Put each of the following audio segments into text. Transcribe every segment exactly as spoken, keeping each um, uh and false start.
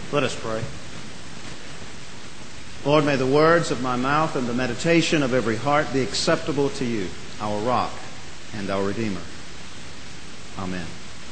Let us pray. Lord, may the words of my mouth and the meditation of every heart be acceptable to you, our rock and our Redeemer. Amen.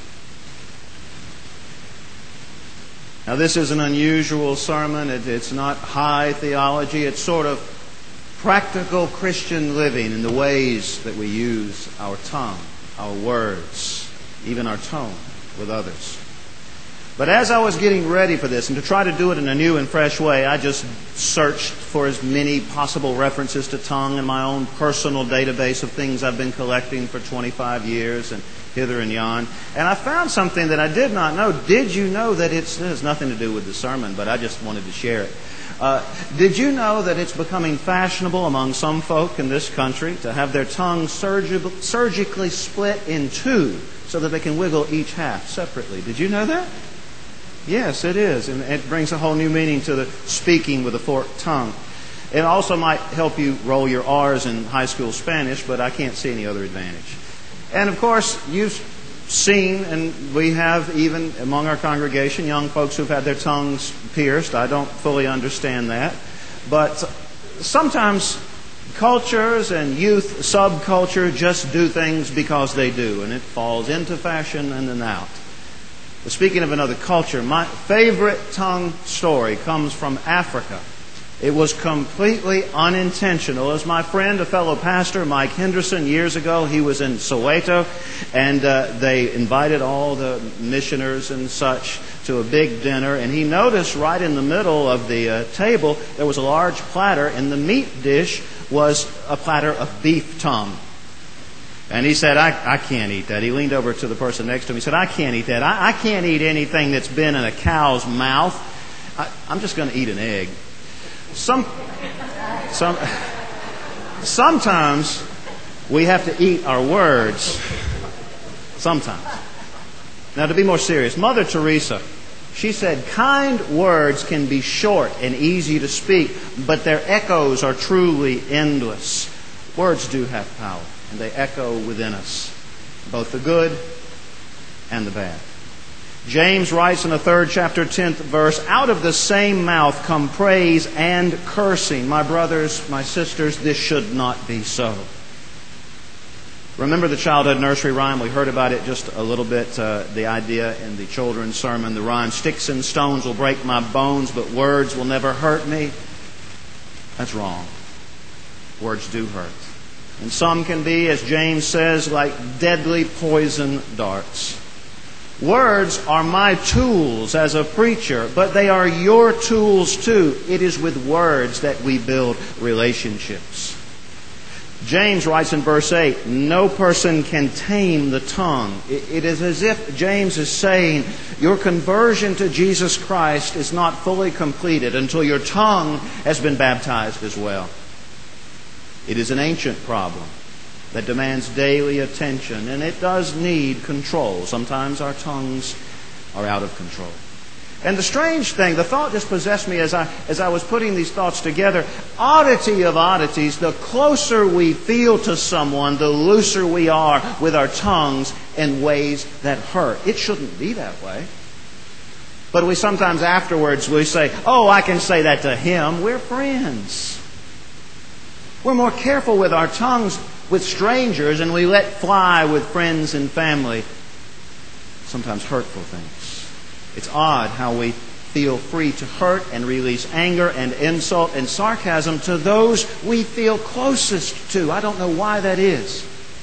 Now, this is an unusual sermon. It, it's not high theology. It's sort of practical Christian living in the ways that we use our tongue, our words, even our tone with others. But as I was getting ready for this, and to try to do it in a new and fresh way, I just searched for as many possible references to tongue in my own personal database of things I've been collecting for twenty-five years and hither and yon. And I found something that I did not know. Did you know that it's, it has nothing to do with the sermon, but I just wanted to share it. Uh, did you know that it's becoming fashionable among some folk in this country to have their tongue surgi- surgically split in two so that they can wiggle each half separately? Did you know that? Yes, it is. And it brings a whole new meaning to the speaking with a forked tongue. It also might help you roll your R's in high school Spanish, but I can't see any other advantage. And of course, you've seen, and we have even among our congregation, young folks who've had their tongues pierced. I don't fully understand that. But sometimes cultures and youth subculture just do things because they do, and it falls into fashion and then out. But speaking of another culture, my favorite tongue story comes from Africa. It was completely unintentional. As my friend, a fellow pastor, Mike Henderson, years ago, he was in Soweto, and uh, they invited all the missioners and such to a big dinner, and he noticed right in the middle of the uh, table there was a large platter, and the meat dish was a platter of beef tongue. And he said, I, I can't eat that. He leaned over to the person next to him. He said, I can't eat that. I, I can't eat anything that's been in a cow's mouth. I, I'm just going to eat an egg. Some, some, sometimes we have to eat our words. Sometimes. Now, to be more serious, Mother Teresa, she said, kind words can be short and easy to speak, but their echoes are truly endless. Words do have power, and they echo within us, both the good and the bad. James writes in the third chapter, tenth verse, out of the same mouth come praise and cursing. My brothers, my sisters, this should not be so. Remember the childhood nursery rhyme? We heard about it just a little bit, uh, the idea in the children's sermon. The rhyme, sticks and stones will break my bones, but words will never hurt me. That's wrong. Words do hurt. And some can be, as James says, like deadly poison darts. Words are my tools as a preacher, but they are your tools too. It is with words that we build relationships. James writes in verse eight, no person can tame the tongue. It is as if James is saying, your conversion to Jesus Christ is not fully completed until your tongue has been baptized as well. It is an ancient problem that demands daily attention, and it does need control. Sometimes our tongues are out of control. And the strange thing, the thought just possessed me as I as I was putting these thoughts together. Oddity of oddities, the closer we feel to someone, the looser we are with our tongues in ways that hurt. It shouldn't be that way. But we sometimes afterwards we say, oh, I can say that to him. We're friends. We're more careful with our tongues with strangers, and we let fly with friends and family sometimes hurtful things. It's odd how we feel free to hurt and release anger and insult and sarcasm to those we feel closest to. I don't know why that is.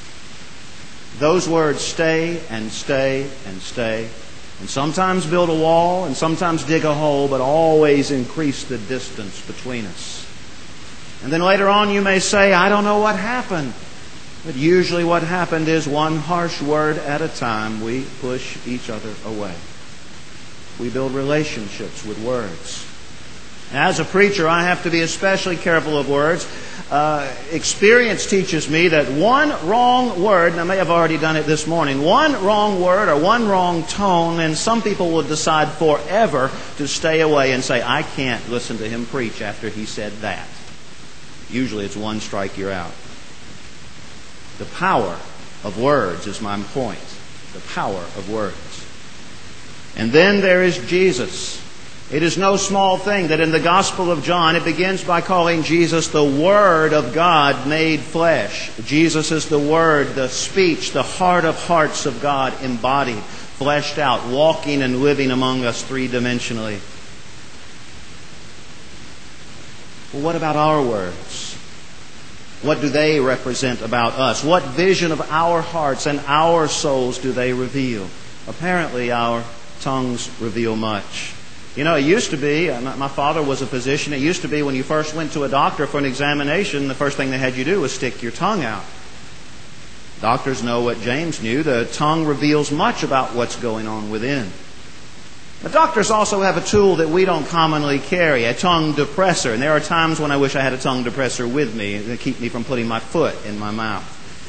Those words stay and stay and stay, and sometimes build a wall and sometimes dig a hole, but always increase the distance between us. And then later on you may say, I don't know what happened. But usually what happened is one harsh word at a time, we push each other away. We build relationships with words. As a preacher, I have to be especially careful of words. Uh, experience teaches me that one wrong word, and I may have already done it this morning, one wrong word or one wrong tone, and some people will decide forever to stay away and say, I can't listen to him preach after he said that. Usually it's one strike, you're out. The power of words is my point. The power of words. And then there is Jesus. It is no small thing that in the Gospel of John it begins by calling Jesus the Word of God made flesh. Jesus is the Word, the speech, the heart of hearts of God embodied, fleshed out, walking and living among us three-dimensionally. Well, what about our words? What do they represent about us? What vision of our hearts and our souls do they reveal? Apparently, our tongues reveal much. You know, it used to be, my father was a physician, it used to be when you first went to a doctor for an examination, the first thing they had you do was stick your tongue out. Doctors know what James knew. The tongue reveals much about what's going on within. But doctors also have a tool that we don't commonly carry, a tongue depressor. And there are times when I wish I had a tongue depressor with me to keep me from putting my foot in my mouth.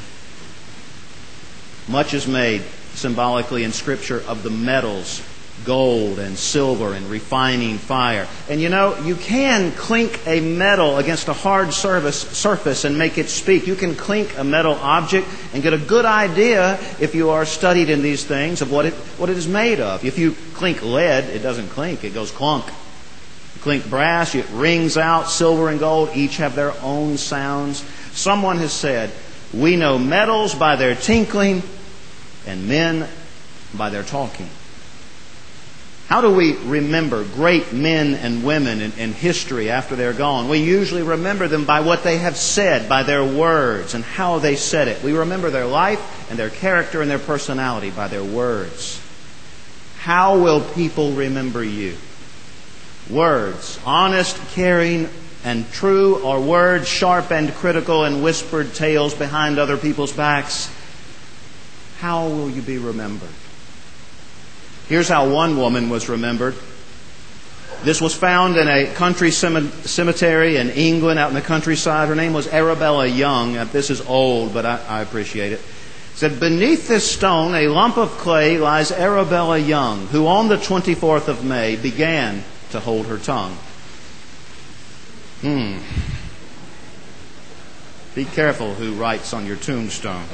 Much is made symbolically in Scripture of the metals, gold and silver and refining fire. And you know, you can clink a metal against a hard surface, surface and make it speak. You can clink a metal object and get a good idea, if you are studied in these things, of what it, what it is made of. If you clink lead, it doesn't clink, it goes clunk. You clink brass, it rings out. Silver and gold each have their own sounds. Someone has said, we know metals by their tinkling and men by their talking. How do we remember great men and women in, in history after they're gone? We usually remember them by what they have said, by their words and how they said it. We remember their life and their character and their personality by their words. How will people remember you? Words, honest, caring, and true, or words sharp and critical and whispered tales behind other people's backs? How will you be remembered? Here's how one woman was remembered. This was found in a country cemetery in England, out in the countryside. Her name was Arabella Young. This is old, but I, I appreciate it. It said, beneath this stone, a lump of clay, lies Arabella Young, who on the twenty-fourth of May began to hold her tongue. Hmm. Be careful who writes on your tombstone.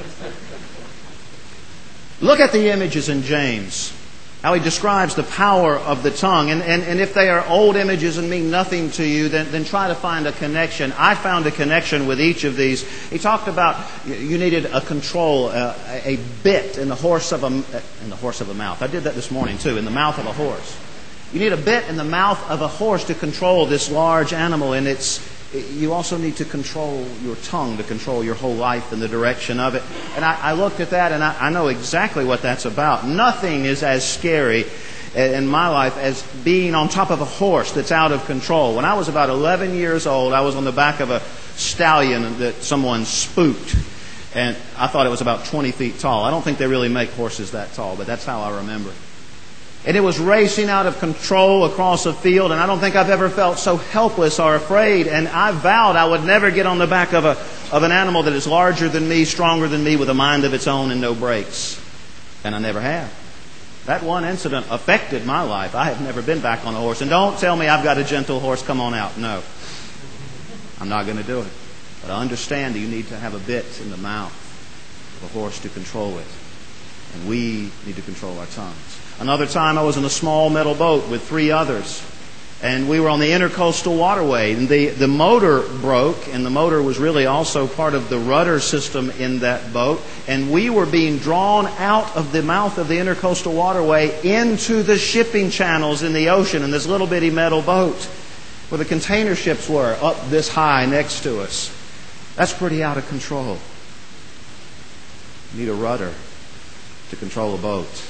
Look at the images in James. How he describes the power of the tongue. And, and, and if they are old images and mean nothing to you, then, then try to find a connection. I found a connection with each of these. He talked about you needed a control, uh, a bit in the horse of a in the horse of a mouth. I did that this morning too, in the mouth of a horse. You need a bit in the mouth of a horse to control this large animal, and it's you also need to control your tongue to control your whole life and the direction of it. And I, I looked at that, and I, I know exactly what that's about. Nothing is as scary in my life as being on top of a horse that's out of control. When I was about eleven years old, I was on the back of a stallion that someone spooked. And I thought it was about twenty feet tall. I don't think they really make horses that tall, but that's how I remember it. And it was racing out of control across a field, and I don't think I've ever felt so helpless or afraid. And I vowed I would never get on the back of a of an animal that is larger than me, stronger than me, with a mind of its own and no brakes. And I never have. That one incident affected my life. I have never been back on a horse. And don't tell me I've got a gentle horse, come on out. No. I'm not going to do it. But I understand that you need to have a bit in the mouth of a horse to control it. And we need to control our tongues. Another time I was in a small metal boat with three others. And we were on the intercoastal waterway. And the, the motor broke. And the motor was really also part of the rudder system in that boat. And we were being drawn out of the mouth of the intercoastal waterway into the shipping channels in the ocean in this little bitty metal boat where the container ships were up this high next to us. That's pretty out of control. You need a rudder to control a boat.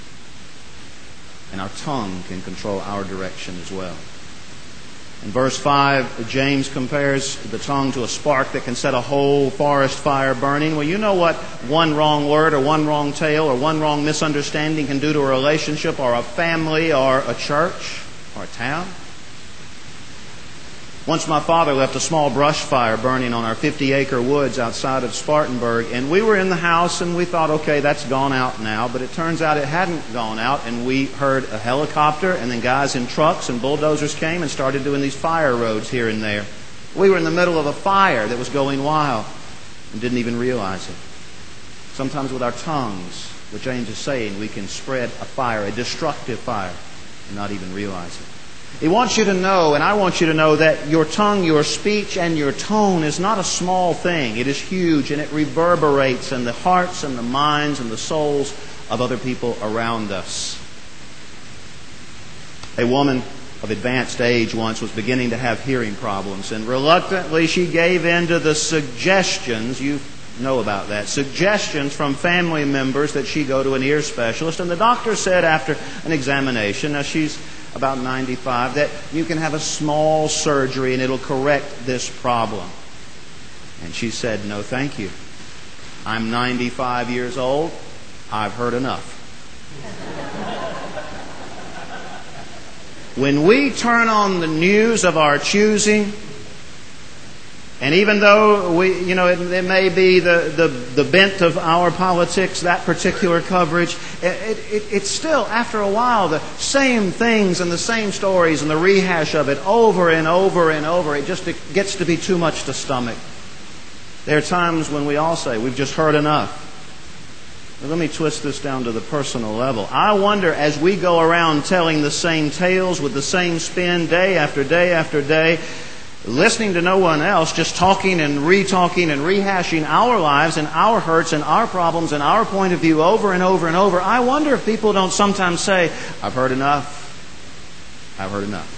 And our tongue can control our direction as well. In verse five, James compares the tongue to a spark that can set a whole forest fire burning. Well, you know what one wrong word or one wrong tale or one wrong misunderstanding can do to a relationship or a family or a church or a town? Once my father left a small brush fire burning on our fifty-acre woods outside of Spartanburg, and we were in the house and we thought, okay, that's gone out now. But it turns out it hadn't gone out, and we heard a helicopter and then guys in trucks and bulldozers came and started doing these fire roads here and there. We were in the middle of a fire that was going wild and didn't even realize it. Sometimes with our tongues, what James is saying, we can spread a fire, a destructive fire, and not even realize it. He wants you to know, and I want you to know, that your tongue, your speech, and your tone is not a small thing. It is huge, and it reverberates in the hearts and the minds and the souls of other people around us. A woman of advanced age once was beginning to have hearing problems, and reluctantly she gave in to the suggestions, you know about that, suggestions from family members that she go to an ear specialist. And the doctor said after an examination, now she's about ninety-five, that you can have a small surgery and it'll correct this problem. And she said, no thank you. I'm ninety-five years old. I've heard enough. When we turn on the news of our choosing, and even though we, you know, it, it may be the, the, the bent of our politics, that particular coverage, it, it, it's still, after a while, the same things and the same stories and the rehash of it over and over and over. It just it gets to be too much to stomach. There are times when we all say, we've just heard enough. But let me twist this down to the personal level. I wonder, as we go around telling the same tales with the same spin day after day after day, listening to no one else, just talking and re-talking and rehashing our lives and our hurts and our problems and our point of view over and over and over, I wonder if people don't sometimes say, I've heard enough. I've heard enough.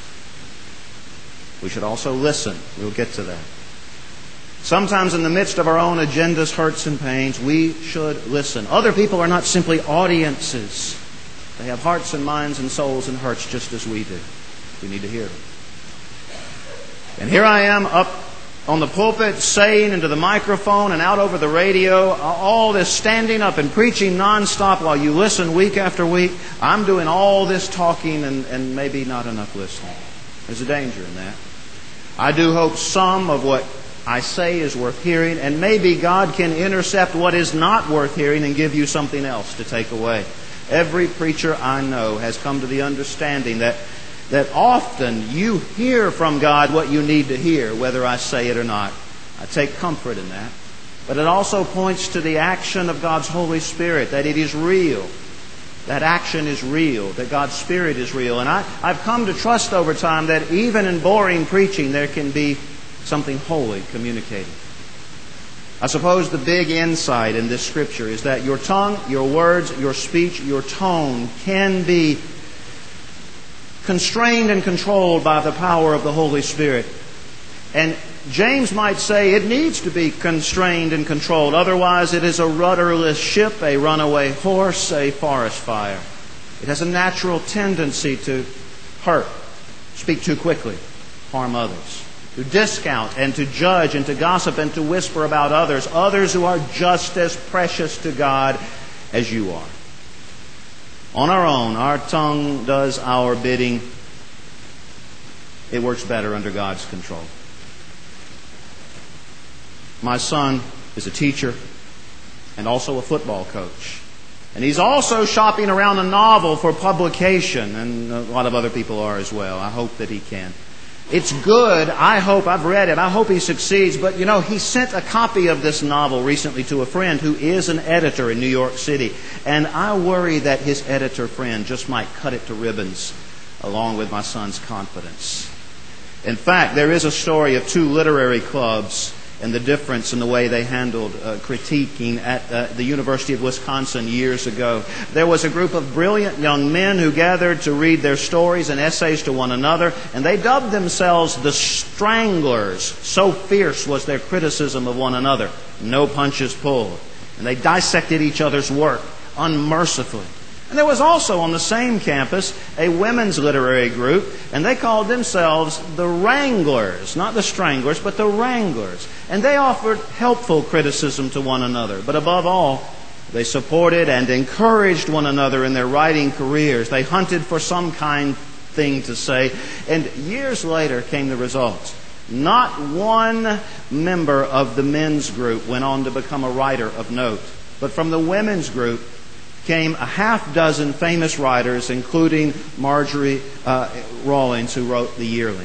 We should also listen. We'll get to that. Sometimes in the midst of our own agendas, hurts, and pains, we should listen. Other people are not simply audiences. They have hearts and minds and souls and hurts just as we do. We need to hear them. And here I am up on the pulpit saying into the microphone and out over the radio, all this standing up and preaching nonstop while you listen week after week. I'm doing all this talking and, and maybe not enough listening. There's a danger in that. I do hope some of what I say is worth hearing, and maybe God can intercept what is not worth hearing and give you something else to take away. Every preacher I know has come to the understanding that that often you hear from God what you need to hear, whether I say it or not. I take comfort in that. But it also points to the action of God's Holy Spirit, that it is real. That action is real, that God's Spirit is real. And I, I've come to trust over time that even in boring preaching there can be something holy communicated. I suppose the big insight in this Scripture is that your tongue, your words, your speech, your tone can be constrained and controlled by the power of the Holy Spirit. And James might say it needs to be constrained and controlled. Otherwise it is a rudderless ship, a runaway horse, a forest fire. It has a natural tendency to hurt, speak too quickly, harm others, to discount and to judge and to gossip and to whisper about others, others who are just as precious to God as you are. On our own, our tongue does our bidding. It works better under God's control. My son is a teacher and also a football coach. And he's also shopping around a novel for publication, and a lot of other people are as well. I hope that he can. It's good. I hope, I've read it. I hope he succeeds. But, you know, he sent a copy of this novel recently to a friend who is an editor in New York City. And I worry that his editor friend just might cut it to ribbons along with my son's confidence. In fact, there is a story of two literary clubs and the difference in the way they handled uh, critiquing at uh, the University of Wisconsin years ago. There was a group of brilliant young men who gathered to read their stories and essays to one another, and they dubbed themselves the Stranglers. So fierce was their criticism of one another. No punches pulled. And they dissected each other's work unmercifully. And there was also on the same campus a women's literary group, and they called themselves the Wranglers. Not the Stranglers, but the Wranglers. And they offered helpful criticism to one another. But above all, they supported and encouraged one another in their writing careers. They hunted for some kind thing to say. And years later came the results. Not one member of the men's group went on to become a writer of note. But from the women's group came a half dozen famous writers, including Marjorie uh, Rawlings, who wrote The Yearling.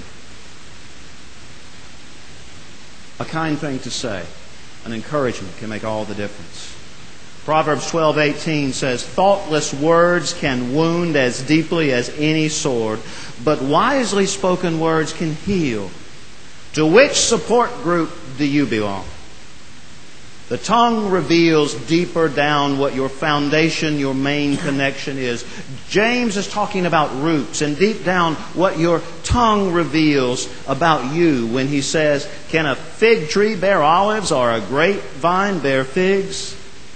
A kind thing to say, an encouragement can make all the difference. Proverbs twelve eighteen says, "Thoughtless words can wound as deeply as any sword, but wisely spoken words can heal." To which support group do you belong? The tongue reveals deeper down what your foundation, your main connection is. James is talking about roots and deep down what your tongue reveals about you when he says, "Can a fig tree bear olives or a grapevine bear figs?"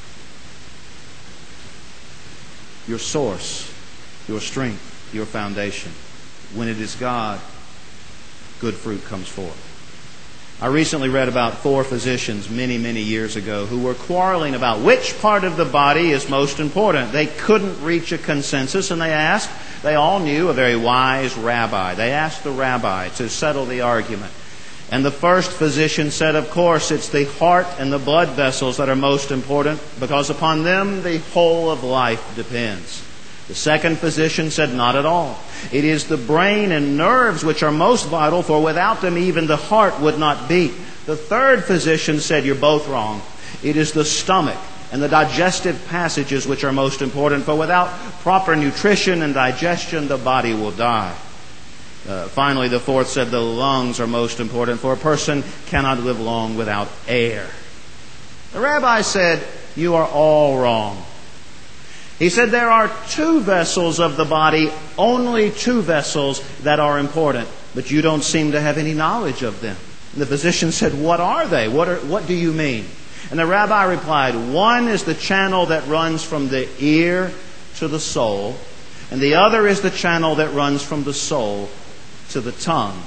Your source, your strength, your foundation. When it is God, good fruit comes forth. I recently read about four physicians many, many years ago who were quarreling about which part of the body is most important. They couldn't reach a consensus, and they asked, they all knew a very wise rabbi. They asked the rabbi to settle the argument. And the first physician said, of course, it's the heart and the blood vessels that are most important, because upon them the whole of life depends. The second physician said, not at all. It is the brain and nerves which are most vital, for without them even the heart would not beat. The third physician said, you're both wrong. It is the stomach and the digestive passages which are most important, for without proper nutrition and digestion, the body will die. Uh, finally, the fourth said the lungs are most important, for a person cannot live long without air. The rabbi said, you are all wrong. He said there are two vessels of the body, only two vessels that are important, but you don't seem to have any knowledge of them. And the physician said, what are they? What are, what do you mean? And the rabbi replied, one is the channel that runs from the ear to the soul, and the other is the channel that runs from the soul to the tongue.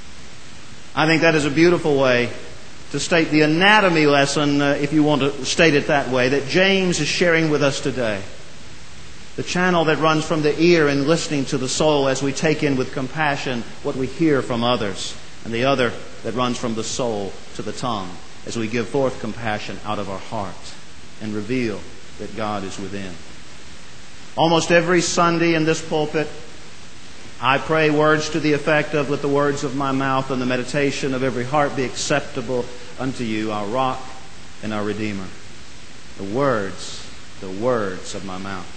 I think that is a beautiful way to state the anatomy lesson, uh, if you want to state it that way, that James is sharing with us today. The channel that runs from the ear in listening to the soul as we take in with compassion what we hear from others, and the other that runs from the soul to the tongue as we give forth compassion out of our heart and reveal that God is within. Almost every Sunday in this pulpit, I pray words to the effect of, let the words of my mouth and the meditation of every heart be acceptable unto you, our rock and our Redeemer. The words, the words of my mouth.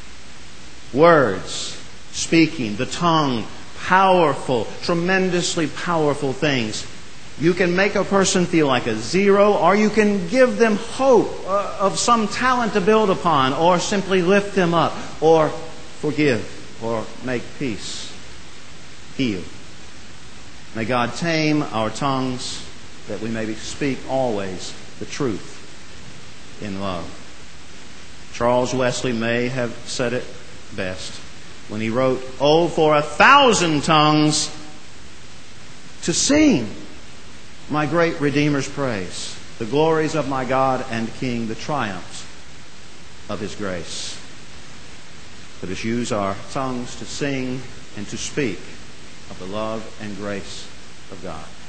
Words, speaking, the tongue, powerful, tremendously powerful things. You can make a person feel like a zero, or you can give them hope uh, of some talent to build upon, or simply lift them up, or forgive, or make peace, heal. May God tame our tongues that we may speak always the truth in love. Charles Wesley may have said it best when he wrote, oh, for a thousand tongues to sing my great Redeemer's praise, the glories of my God and King, the triumphs of His grace. Let us use our tongues to sing and to speak of the love and grace of God.